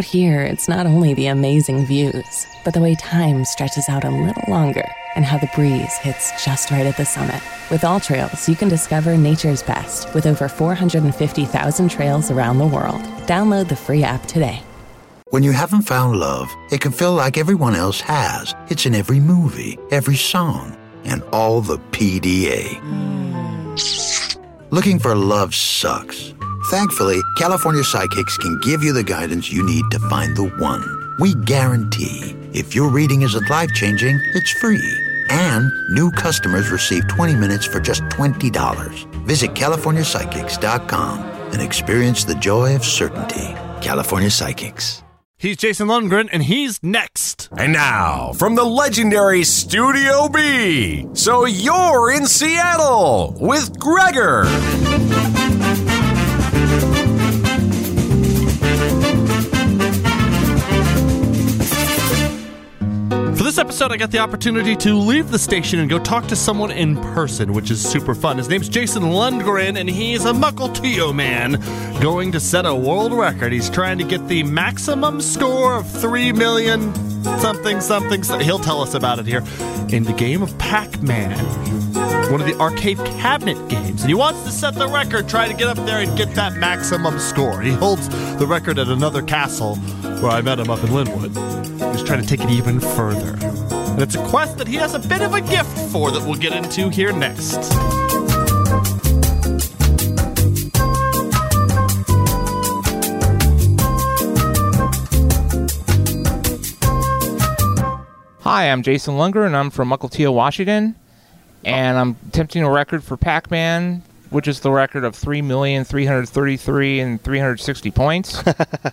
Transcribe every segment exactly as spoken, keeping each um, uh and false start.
Out here, it's not only the amazing views, but the way time stretches out a little longer and how the breeze hits just right at the summit. With AllTrails, you can discover nature's best with over four hundred fifty thousand trails around the world. Download the free app today. When you haven't found love, it can feel like everyone else has. It's in every movie, every song, and all the P D A. Looking for love sucks. Thankfully, California Psychics can give you the guidance you need to find the one. We guarantee if your reading isn't life-changing, it's free. And new customers receive twenty minutes for just twenty dollars. Visit California Psychics dot com and experience the joy of certainty. California Psychics. He's Jason Lundgren, and he's next. And now, from the legendary Studio B, so you're in Seattle with Gregor. For this episode, I got the opportunity to leave the station and go talk to someone in person, which is super fun. His name's Jason Lundgren, and he's a Mukilteo man going to set a world record. He's trying to get the maximum score of three million something, something. He'll tell us about it here in the game of Pac-Man, one of the arcade cabinet games. And he wants to set the record, try to get up there and get that maximum score. He holds the record at another castle where I met him up in Linwood. He's trying to take it even further. And it's a quest that he has a bit of a gift for that we'll get into here next. Hi, I'm Jason Lundgren, and I'm from Mukilteo, Washington. And I'm attempting a record for Pac-Man, which is the record of three million three hundred thirty-three thousand three hundred sixty points.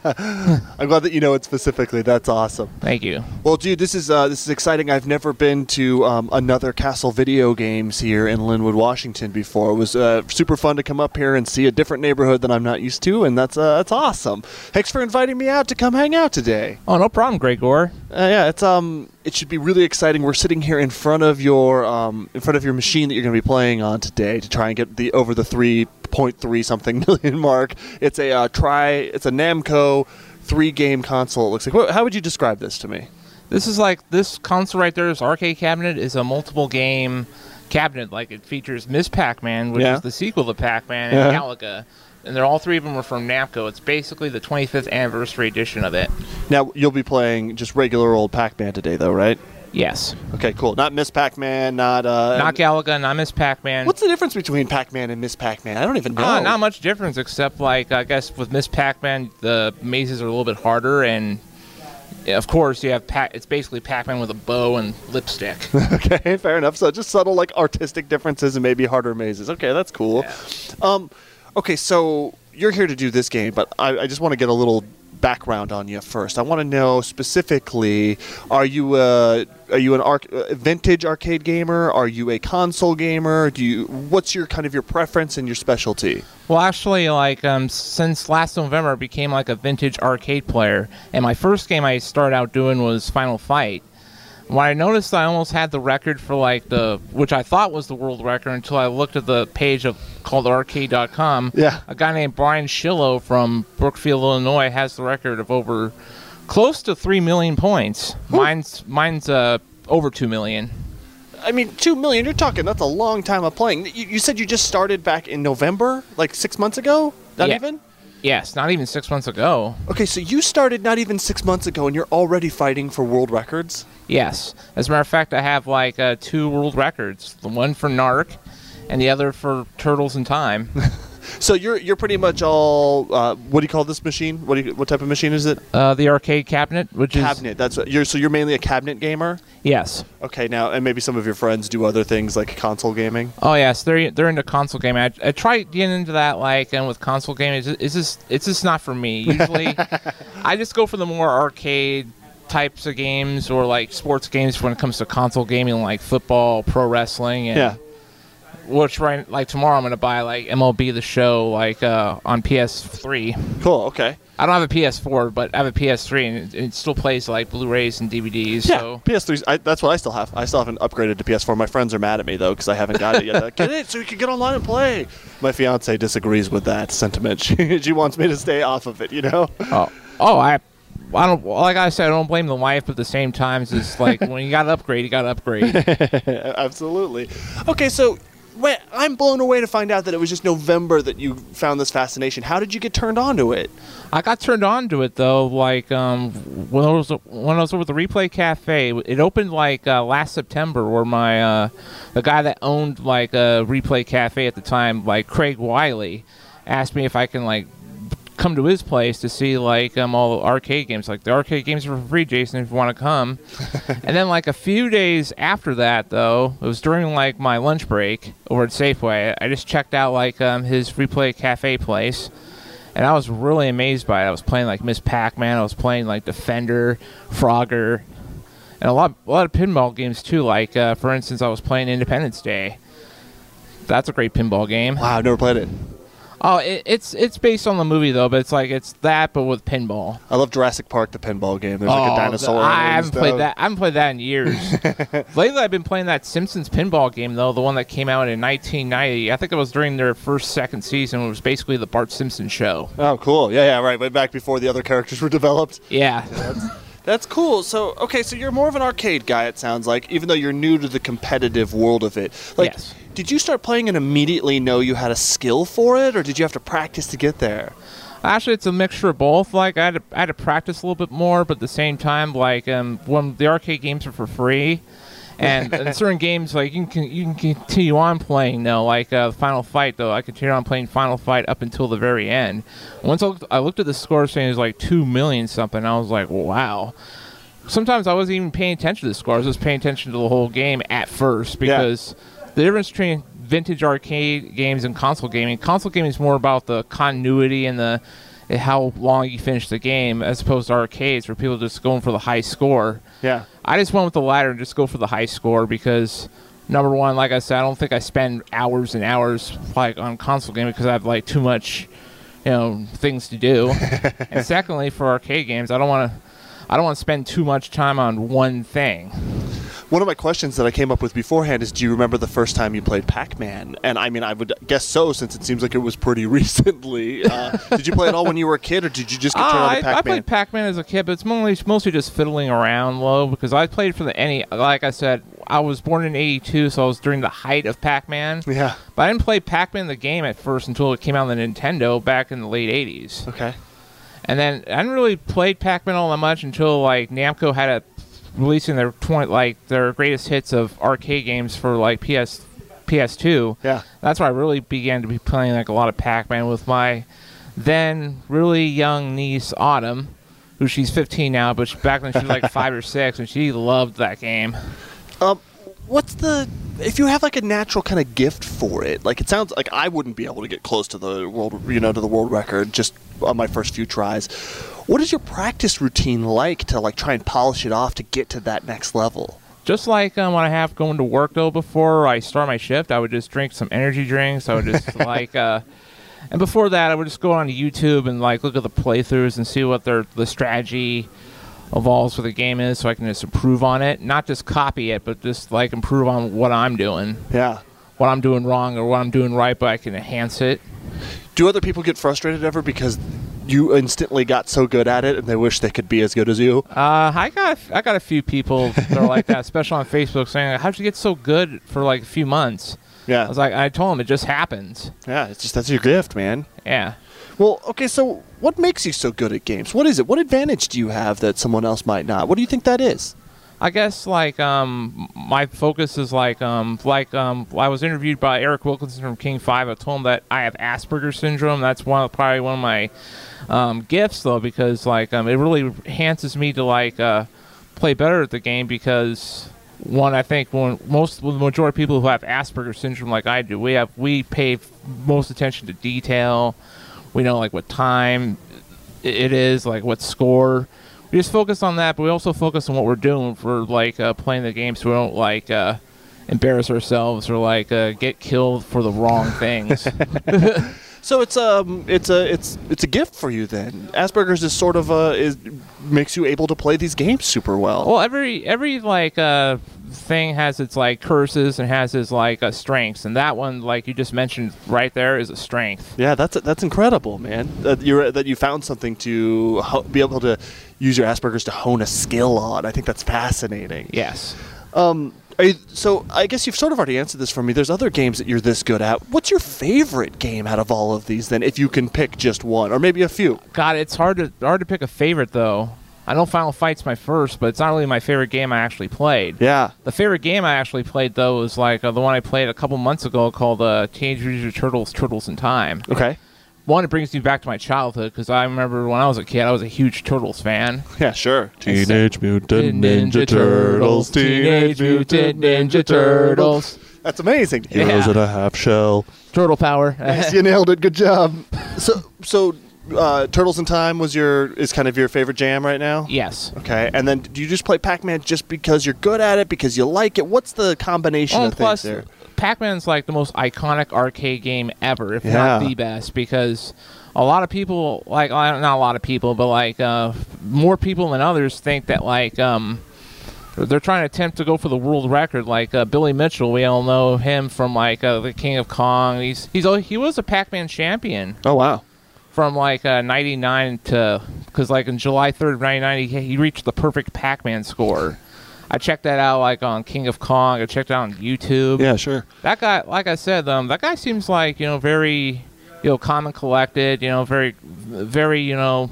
I'm glad that you know it specifically. That's awesome. Thank you. Well, dude, this is uh, this is exciting. I've never been to um, another Castle Video Games here in Linwood, Washington before. It was uh, super fun to come up here and see a different neighborhood that I'm not used to, and that's uh, that's awesome. Thanks for inviting me out to come hang out today. Oh, no problem, Gregor. Uh, yeah, it's um, it should be really exciting. We're sitting here in front of your um, in front of your machine that you're going to be playing on today to try and get the over the three point three something million mark. It's a uh, try. It's a Namco three game console. It looks like. How would you describe this to me? This is like this console right there. This arcade cabinet is a multiple game cabinet. Like it features Miz Pac-Man, which Yeah. is the sequel to Pac-Man, and Yeah. Galaga. And they're all three of them are from Namco. It's basically the twenty-fifth anniversary edition of it. Now you'll be playing just regular old Pac-Man today, though, right? Yes. Okay, cool. Not Miss Pac-Man, not uh, Not Galaga, not Miss Pac-Man. What's the difference between Pac-Man and Miss Pac-Man? I don't even know. Uh, not much difference, except like I guess with Miss Pac-Man, the mazes are a little bit harder, and yeah, of course you have Pac. It's basically Pac-Man with a bow and lipstick. Okay, fair enough. So just subtle, like artistic differences and maybe harder mazes. Okay, that's cool. Yeah. Um, okay, so you're here to do this game, but I, I just want to get a little background on you first. I want to know specifically: Are you uh, are you an arc, uh, vintage arcade gamer? Are you a console gamer? Do you? What's your kind of your preference and your specialty? Well, actually, like um, since last November, I became like a vintage arcade player, and my first game I started out doing was Final Fight. When I noticed I almost had the record for like the, which I thought was the world record until I looked at the page of called arcade dot com. Yeah. A guy named Brian Shillow from Brookfield, Illinois, has the record of over close to three million points. Whew. Mine's mine's uh, over two million. I mean, two million. You're talking. That's a long time of playing. You, you said you just started back in November, like six months ago. Not Yeah. even. Yes, not even six months ago. Okay, so you started not even six months ago, and you're already fighting for world records? Yes. As a matter of fact, I have like uh, two world records. The one for Narc and the other for Turtles in Time. So you're you're pretty much all, uh, what do you call this machine? What do you, what type of machine is it? Uh, the arcade cabinet, which Cabinet. That's what you're. So you're mainly a cabinet gamer? is... Yes. Okay, now, and maybe some of your friends do other things like console gaming? Oh, yes. They're they're into console gaming. I, I tried getting into that, like, and with console gaming, it's just, it's just, it's just not for me. Usually, I just go for the more arcade types of games or, like, sports games when it comes to console gaming, like football, pro wrestling, and... Yeah. Which, right, like, tomorrow I'm going to buy, like, M L B The Show, like, uh, on P S three. Cool, okay. I don't have a P S four, but I have a P S three, and it, it still plays, like, Blu-rays and D V Ds. Yeah, So. P S three, I, that's what I still have. I still haven't upgraded to P S four. My friends are mad at me, though, because I haven't got it yet. Like, get it so you can get online and play. My fiance disagrees with that sentiment. She, she wants me to stay off of it, you know? Oh, oh, I I don't like I said. I don't blame the wife, but at the same time, it's just like when you got to upgrade, you got to upgrade. Absolutely. Okay, so wait, I'm blown away to find out that it was just November that you found this fascination. How did you get turned on to it? I got turned on to it though, like um, when I was when I was over at the Replay Cafe. It opened like uh, last September, where my uh, the guy that owned like a Replay Cafe at the time, like Craig Wiley, asked me if I can like come to his place to see like um all the arcade games. Like the arcade games are for free, Jason, if you want to come. And then like a few days after that, though, it was during like my lunch break over at Safeway. I just checked out like um his Replay Cafe place, and I was really amazed by it. I was playing like Miss Pac-Man. I was playing like Defender, Frogger, and a lot a lot of pinball games too. Like uh, for instance, I was playing Independence Day. That's a great pinball game. Wow, I've never played it. Oh, it, it's it's based on the movie though, but it's like it's that, but with pinball. I love Jurassic Park, the pinball game. There's like Oh, a dinosaur. the- in it I and haven't played stuff. that. I haven't played that in years. Lately, I've been playing that Simpsons pinball game though, the one that came out in nineteen ninety. I think it was during their first second season. It was basically the Bart Simpson show. Oh, cool. Yeah, yeah, right. Way back before the other characters were developed. Yeah. That's cool. So, okay, so you're more of an arcade guy, it sounds like, even though you're new to the competitive world of it. Like, Yes. did you start playing and immediately know you had a skill for it, or did you have to practice to get there? Actually, it's a mixture of both. Like I had to, I had to practice a little bit more, but at the same time, like um, when the arcade games are for free, and in certain games, like you can you can continue on playing. Though, like uh, Final Fight, though, I continued on playing Final Fight up until the very end. Once I looked, I looked at the score, saying it was like two million something. I was like, wow. Sometimes I wasn't even paying attention to the score. I was just paying attention to the whole game at first, because the difference between vintage arcade games and console gaming, console gaming is more about the continuity and the and how long you finish the game, as opposed to arcades where people just going for the high score. Yeah. I just went with the latter and just go for the high score because, number one, like I said, I don't think I spend hours and hours like on console gaming because I have like too much, you know, things to do. And secondly, for arcade games, I don't want to, I don't want to spend too much time on one thing. One of my questions that I came up with beforehand is, do you remember the first time you played Pac-Man? And I mean, I would guess so, since it seems like it was pretty recently. Uh, did you play it all when you were a kid, or did you just get turned Uh, on I, to Pac-Man? I played Pac-Man as a kid, but it's mostly, mostly just fiddling around low because I played for the N E S. Like I said, I was born in eighty-two, so I was during the height of Pac-Man. Yeah. But I didn't play Pac-Man the game at first until it came out on the Nintendo back in the late eighties. Okay. And then I didn't really play Pac-Man all that much until like Namco had a releasing their twenty like their greatest hits of arcade games for like P S P S two. Yeah. That's where I really began to be playing like a lot of Pac-Man with my then really young niece Autumn, who she's fifteen now, but she, back then she was like five or six, and she loved that game. Um, what's the if you have like a natural kind of gift for it? Like it sounds like I wouldn't be able to get close to the world, you know, to the world record just on my first few tries. What is your practice routine like to like try and polish it off to get to that next level? Just like um, when I have going to work though, before I start my shift, I would just drink some energy drinks. I would just like, uh, and before that, I would just go on to YouTube and like look at the playthroughs and see what their the strategy evolves for the game is, so I can just improve on it. Not just copy it, but just like improve on what I'm doing. Yeah. What I'm doing wrong or what I'm doing right, but I can enhance it. Do other people get frustrated ever because you instantly got so good at it and they wish they could be as good as you? Uh, I got I got a few people that are like that, especially on Facebook, saying, "How'd you get so good for like a few months?" Yeah. I was like, I told them it just happens. Yeah, it's just that's your gift, man. Yeah. Well, okay, so what makes you so good at games? What is it? What advantage do you have that someone else might not? What do you think that is? I guess like um my focus is like um like um I was interviewed by Eric Wilkinson from King five. I told him that I have Asperger's syndrome. That's one of, probably one of my um gifts though, because like um it really enhances me to like uh play better at the game, because one, I think when most well, the majority of people who have Asperger's syndrome like I do, we have we pay most attention to detail. We know like what time it is, like what score. We just focus on that, but we also focus on what we're doing for like uh, playing the game, so we don't like uh, embarrass ourselves or like uh, get killed for the wrong things. So it's um it's a it's it's a gift for you then. Asperger's is sort of a is makes you able to play these games super well. Well, every every like uh thing has its like curses and has its like uh, strengths, and that one, like you just mentioned right there, is a strength. Yeah, that's that's incredible, man. That you that you found something to ho- be able to use your Asperger's to hone a skill on. I think that's fascinating. Yes. Um. Are you, so I guess you've sort of already answered this for me. There's other games that you're this good at. What's your favorite game out of all of these then, if you can pick just one, or maybe a few? God, it's hard to hard to pick a favorite though. I know Final Fight's my first, but it's not really my favorite game I actually played. Yeah. The favorite game I actually played though was like uh, the one I played a couple months ago called uh, Teenage Mutant Ninja Turtles: Turtles in Time. Okay. One, it brings me back to my childhood because I remember when I was a kid, I was a huge Turtles fan. Yeah, sure. Teenage Mutant Ninja Turtles, Teenage Mutant Ninja Turtles. That's amazing. Heroes in a half shell. Turtle power. Yes, you nailed it. Good job. So, so uh, Turtles in Time was your is kind of your favorite jam right now? Yes. Okay, and then do you just play Pac-Man just because you're good at it, because you like it? What's the combination Oh, of plus, things there? Pac-Man's like the most iconic arcade game ever, if Yeah. not the best, because a lot of people, like, uh, not a lot of people, but like uh, more people than others think that like um, they're trying to attempt to go for the world record. Like uh, Billy Mitchell, we all know him from like uh, the King of Kong. He's he's he was a Pac-Man champion Oh, wow. from like uh, ninety-nine to, because like on July third of ninety-nine, he, he reached the perfect Pac-Man score. I checked that out like on King of Kong. I checked it out on YouTube. Yeah, sure. That guy, like I said, um, that guy seems like, you know, very, you know, calm and collected, you know, very, very, you know,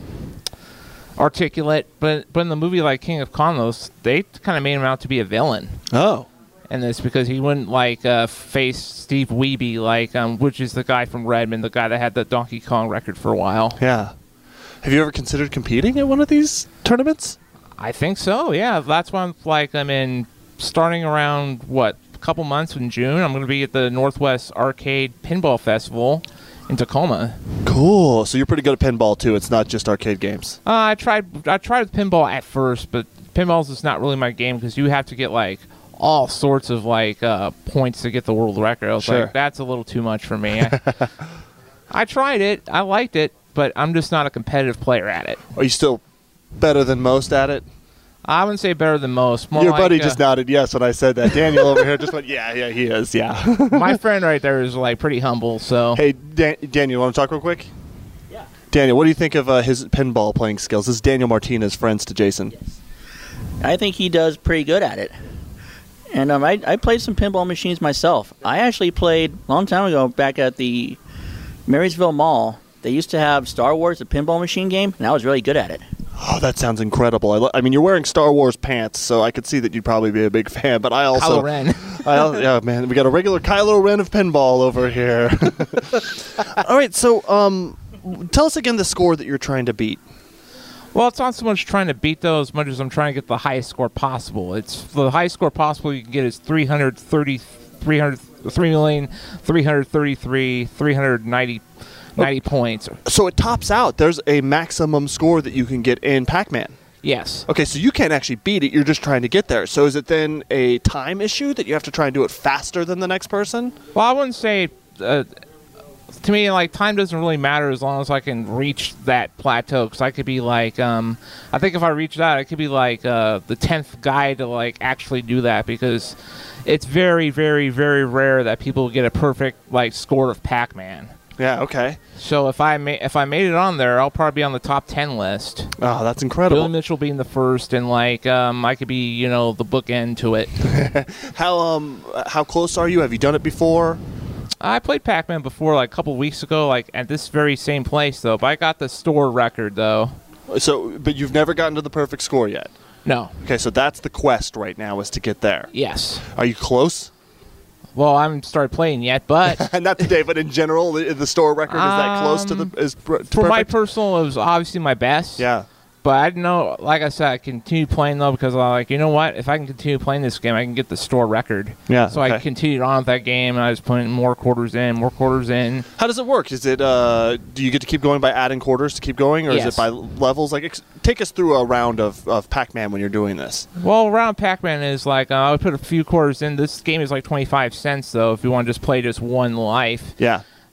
articulate. But but in the movie like King of Kong, those, they kind of made him out to be a villain. Oh. And it's because he wouldn't like uh, face Steve Wiebe, like, um, which is the guy from Redmond, the guy that had the Donkey Kong record for a while. Yeah. Have you ever considered competing at one of these tournaments? I think so, yeah. That's why I'm like, I mean, starting around, what, a couple months in June, I'm going to be at the Northwest Arcade Pinball Festival in Tacoma. Cool. So you're pretty good at pinball, too. It's not just arcade games. Uh, I tried I tried pinball at first, but pinball's is not really my game because you have to get, like, all sorts of, like, uh, points to get the world record. I was Sure. like, that's a little too much for me. I, I tried it. I liked it, but I'm just not a competitive player at it. Are you still better than most at it? I wouldn't say better than most. More Your like, buddy uh, just nodded yes when I said that. Daniel over here just went, yeah, yeah, he is, yeah. my friend right there is, like, pretty humble, so... Hey, Dan- Daniel, want to talk real quick? Yeah. Daniel, what do you think of uh, his pinball playing skills? This is Daniel Martinez, friends to Jason. Yes. I think he does pretty good at it. And um, I, I played some pinball machines myself. I actually played a long time ago back at the Marysville Mall. They used to have Star Wars, the pinball machine game, and I was really good at it. Oh, that sounds incredible. I, lo- I mean, you're wearing Star Wars pants, so I could see that you'd probably be a big fan, but I also... Kylo Ren. I, al- yeah, man, we got a regular Kylo Ren of pinball over here. All right, so um, tell us again the score that you're trying to beat. Well, it's not so much trying to beat those as much as I'm trying to get the highest score possible. It's the highest score possible you can get is three hundred thirty, three hundred, three million, three hundred thirty-three, three hundred ninety, ninety points. So it tops out. There's a maximum score that you can get in Pac-Man. Yes. Okay, so you can't actually beat it. You're just trying to get there. So is it then a time issue that you have to try and do it faster than the next person? Well, I wouldn't say... Uh, to me, like, time doesn't really matter as long as I can reach that plateau. Because I could be like... Um, I think if I reach that, I could be like uh, the tenth guy to, like, actually do that. Because it's very, very, very rare that people get a perfect, like, score of Pac-Man. Yeah, okay. So if I ma- if I made it on there, I'll probably be on the top ten list. Oh, that's incredible. Billy Mitchell being the first, and like um, I could be, you know, the bookend to it. How um how close are you? Have you done it before? I played Pac-Man before, like a couple weeks ago, like at this very same place though. But I got the store record though. So, but you've never gotten to the perfect score yet. No. Okay, so that's the quest right now, is to get there. Yes. Are you close? Well, I haven't started playing yet, but Not today, but in general, the, the store record is that close to the is pr- to for my perfect? personal, it was obviously my best. Yeah. But I didn't know, like I said, I continued playing though because I'm like, you know what? If I can continue playing this game, I can get the store record. Yeah, So I okay. continued on with that game, and I was putting more quarters in, more quarters in. How does it work? Is it uh, do you get to keep going by adding quarters to keep going, or is Yes. it by levels? Like, ex- take us through a round of, of Pac-Man when you're doing this. Well, around Pac-Man is like, uh, I would put a few quarters in. This game is like twenty-five cents, though, if you want to just play just one life. Yeah.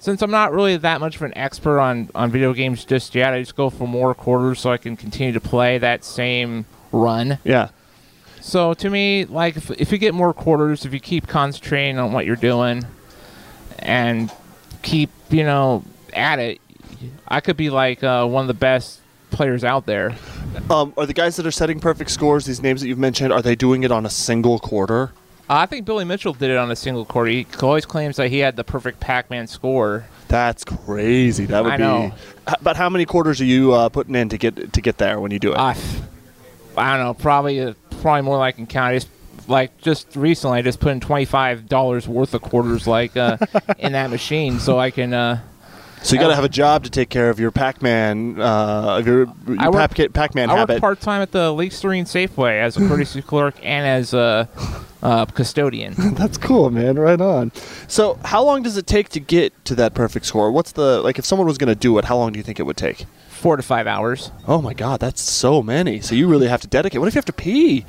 since I'm not really that much of an expert on, on video games just yet, I just go for more quarters so I can continue to play that same run. Yeah. So to me, like, if, if you get more quarters, if you keep concentrating on what you're doing and keep, you know, at it, I could be like uh, one of the best players out there. Um, are the guys that are setting perfect scores, these names that you've mentioned, are they doing it on a single quarter? Uh, I think Billy Mitchell did it on a single quarter. He always claims that he had the perfect Pac-Man score. That's crazy. That would I be. know. H- But how many quarters are you uh, putting in to get to get there when you do it? Uh, I don't know. Probably, uh, probably more than I can count. I just, like just recently, I just put in twenty-five dollars worth of quarters, like uh, in that machine, so I can. Uh, so you got to have a job to take care of your Pac-Man, uh, of your, your I work- Pac- Pac-Man I habit. work part time at the Lake Serene Safeway as a courtesy clerk and as a uh, custodian. That's cool, man. Right on. So, how long does it take to get to that perfect score? What's the like? If someone was going to do it, how long do you think it would take? Four to five hours. Oh my God, that's so many. So you really have to dedicate. What if you have to pee?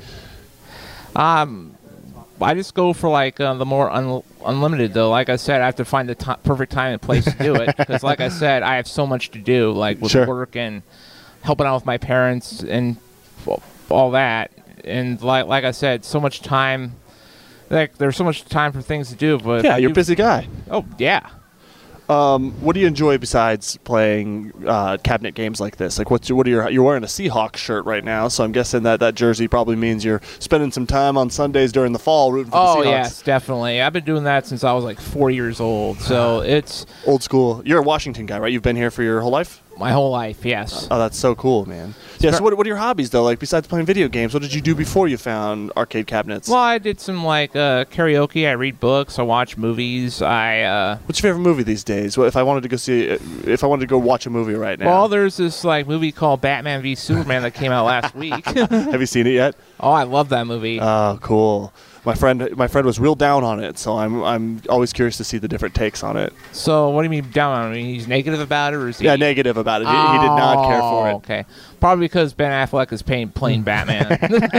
Um, I just go for like uh, the more un- unlimited though. Like I said, I have to find the t- perfect time and place to do it because, like I said, I have so much to do, like with Sure. work and helping out with my parents and well, all that. And like like I said, so much time. Like there's so much time for things to do. But Yeah, if you're a you- busy guy. Oh yeah. Um, what do you enjoy besides playing uh, cabinet games like this? Like, what's your, what are your? You're wearing a Seahawks shirt right now, so I'm guessing that that jersey probably means you're spending some time on Sundays during the fall rooting for Oh the Seahawks. yes, definitely. I've been doing that since I was like four years old. So it's Old school. You're a Washington guy, right? You've been here for your whole life. my whole life. Yes. Oh, that's so cool, man. Yeah. So, what, what are your hobbies though? Like, besides playing video games, what did you do before you found arcade cabinets? Well, I did some like uh, karaoke. I read books. I watch movies. I uh, What's your favorite movie these days? Well, if I wanted to go see, if I wanted to go watch a movie right now, well, there's this like movie called Batman v Superman that came out last week. have you seen it yet? Oh, I love that movie. Oh, cool. My friend, my friend was real down on it, so I'm, I'm always curious to see the different takes on it. So, what do you mean down on? I mean, he's negative about it, or is he? Yeah, negative about it. He, he did not care for Oh, it. Okay, probably because Ben Affleck is playing, playing Batman.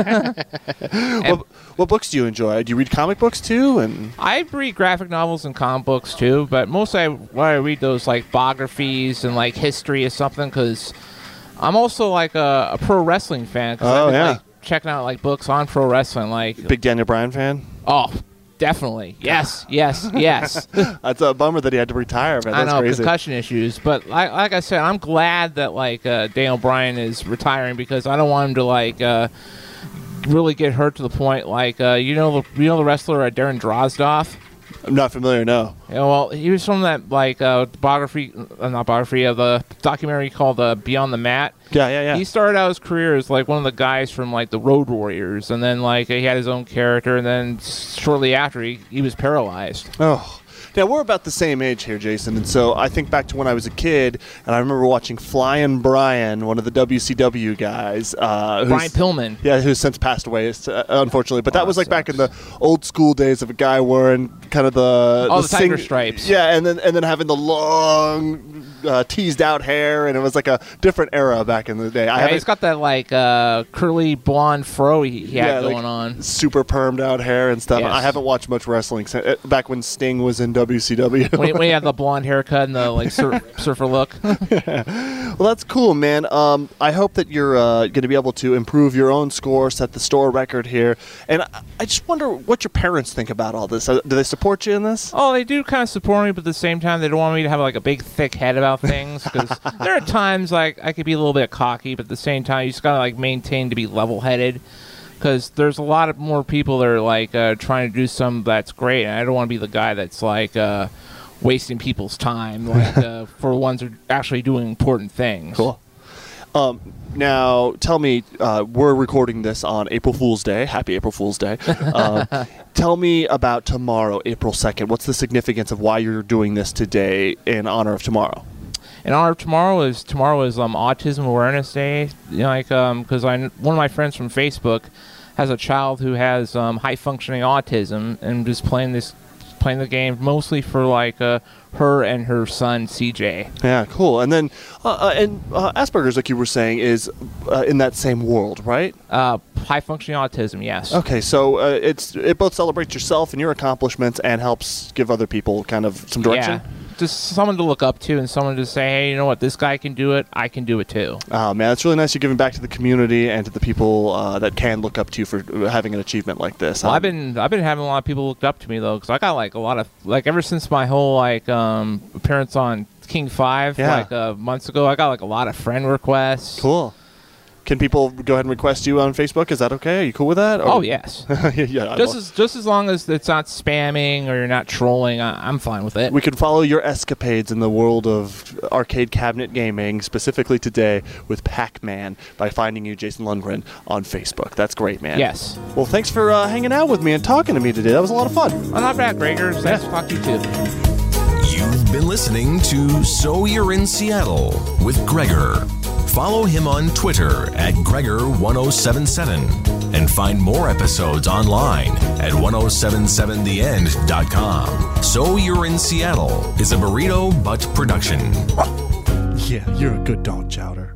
What, what books do you enjoy? Do you read comic books too? And I read graphic novels and comic books too, but mostly I, why I read those like biographies and like history or something because I'm also like a, a pro wrestling fan. 'Cause Oh, I've been, yeah. like, checking out like books on pro wrestling, like big Daniel Bryan fan. oh, definitely, yes, yes, yes. That's a bummer that he had to retire. Man. I That's know crazy. concussion issues, but like like I said, I'm glad that like uh, Daniel Bryan is retiring because I don't want him to like uh, really get hurt to the point like uh, you know the you know the wrestler uh, Darren Drozdov. I'm not familiar. No. Yeah, well, he was from that like uh, biography, uh, not biography of the documentary called uh, Beyond the Mat. Yeah, yeah, yeah. He started out his career as like one of the guys from like the Road Warriors, and then like he had his own character, and then shortly after he, he was paralyzed. Oh. Now, we're about the same age here, Jason, and so I think back to when I was a kid, and I remember watching Flyin' Brian, one of the W C W guys. Uh, who's- Brian Pillman. Yeah, who's since passed away, uh, unfortunately. But that Oh, was like that back in the old school days of a guy wearing kind of the... Oh, the tiger sing- stripes. Yeah, and then and then having the long, uh, teased-out hair, and it was like a different era back in the day. I Yeah, haven't- he's got that like uh, curly blonde fro he, he had yeah, like, going on. super permed out hair and stuff. Yes. I haven't watched much wrestling since, uh, back when Sting was in W C W. when, he, when he had the blonde haircut and the like sur- surfer look. Well, that's cool, man. Um, I hope that you're uh, going to be able to improve your own score, set the store record here. And I, I just wonder what your parents think about all this. Uh, do they support you in this? Oh, they do kind of support me, but at the same time, they don't want me to have like a big, thick head about things. Because there are times like I could be a little bit cocky, but at the same time, you just gotta like maintain to be level-headed. Because there's a lot of more people that are like uh, trying to do something that's great, and I don't want to be the guy that's like uh, wasting people's time, like uh, for ones who are actually doing important things. Cool. Um, now, tell me, uh, we're recording this on April Fool's Day. Happy April Fool's Day. Um, tell me about tomorrow, April second. What's the significance of why you're doing this today in honor of tomorrow? In honor of tomorrow is tomorrow is um, Autism Awareness Day. You know, like um, because I one of my friends from Facebook has a child who has um, high functioning autism, and just playing this playing the game mostly for like uh, her and her son C J. Yeah, cool. And then, uh, uh, and uh, Asperger's, like you were saying, is uh, in that same world, right? Uh, high functioning autism, yes. Okay, so uh, it's it both celebrates yourself and your accomplishments and helps give other people kind of some direction. Yeah. just someone to look up to and someone to say, hey, you know what, this guy can do it, I can do it too. Oh, man, it's really nice you're giving back to the community and to the people uh, that can look up to you for having an achievement like this. Well, Um, I've been I've been having a lot of people look up to me, though, because I got, like, a lot of, like, ever since my whole, like, um, appearance on King five, Yeah. like, uh, months ago, I got, like, a lot of friend requests. Cool. Can people go ahead and request you on Facebook? Is that okay? Are you cool with that? Or- Oh, yes. yeah, I Just love- as just as long as it's not spamming or you're not trolling, I, I'm fine with it. We can follow your escapades in the world of arcade cabinet gaming, specifically today with Pac-Man, by finding you, Jason Lundgren, on Facebook. That's great, man. Yes. Well, thanks for uh, hanging out with me and talking to me today. That was a lot of fun. Well, not bad, Gregor. It's nice to talk to you, too. You've been listening to So You're in Seattle with Gregor. Follow him on Twitter at Gregor one oh seven seven and find more episodes online at ten seventy-seven the end dot com. So You're in Seattle is a Burrito Butt production. Yeah, you're a good dog, Chowder.